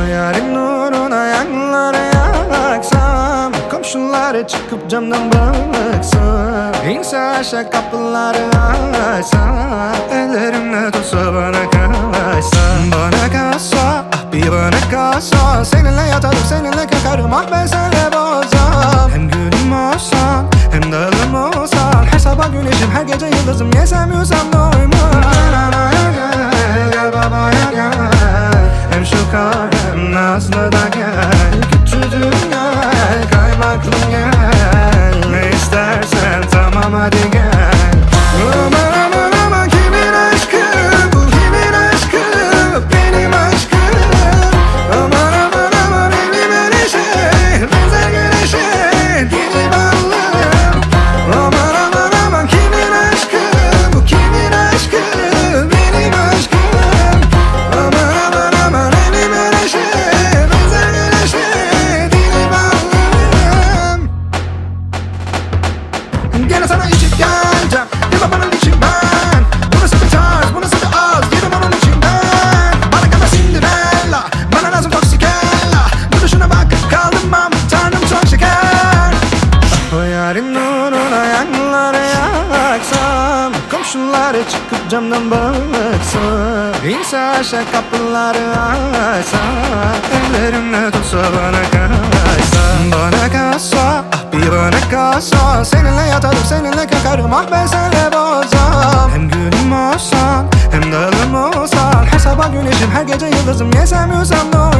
O yarın nuruna yanları yaksam, komşuları çıkıp camdan baksam, İnse aşağı kapıları açsam, ellerimle tutsa bana kaçsam. Bana kalsa, ah bir bana kalsa, seninle yatarım seninle kalkarım, ah ben seninle bozam. Hem gülüm olsan hem dağım olsan, her sabah güneşim her gece yıldızım, yesem yüzsem doymam. Gel babaya gel, hem şu kar hem nazlı da gel. Küçücük gel, kaymaklı gel, ne istersen tamam hadi gel. Aman aman aman kimin aşkı bu, kimin aşkı benim aşkım. Aman aman aman elim öyle şey, benzer güneşe dili bağlım. Aman aman aman kimin aşkı bu, kimin aşkı benim aşkım. Aman aman aman elim öyle şey, benzer güneşe dili bağlım. Gene sana içip geleceğim, bir babanın içinden. Bu nasıl bir tarz, bu nasıl bir ağız, yedim onun içinden. Bana kadar Cinderella, bana lazım Toksikella. Duruşuna bakıp kaldım ben, tanrım çok şeker. O yarın nuruna yanları yaksam, komşuları çıkıp camdan baksam, İnse aşağı kapıları açsam, ellerimle tutsa bana kaçsam. Bana kalsa, ah bir bana kalsa, seninle yatarım seninle kalkarım, ah ben seninle bozam. Hem gülüm olsan hem dağım olsan, her sabah güneşim her gece yıldızım, yesem yüzsem